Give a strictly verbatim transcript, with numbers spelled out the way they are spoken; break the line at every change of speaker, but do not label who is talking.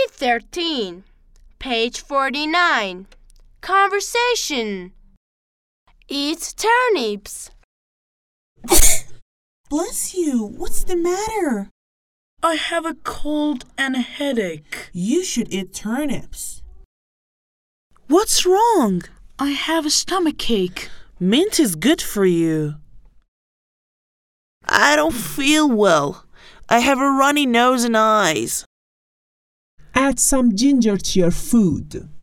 thirteen, page forty-nine. Conversation. Eat turnips.
Bless you, what's the matter?
I have a cold and a headache.
You should eat turnips.
What's wrong? I have a stomachache.
Mint is good for you. I don't feel well. I have a runny nose and eyes.
Add some ginger to your food.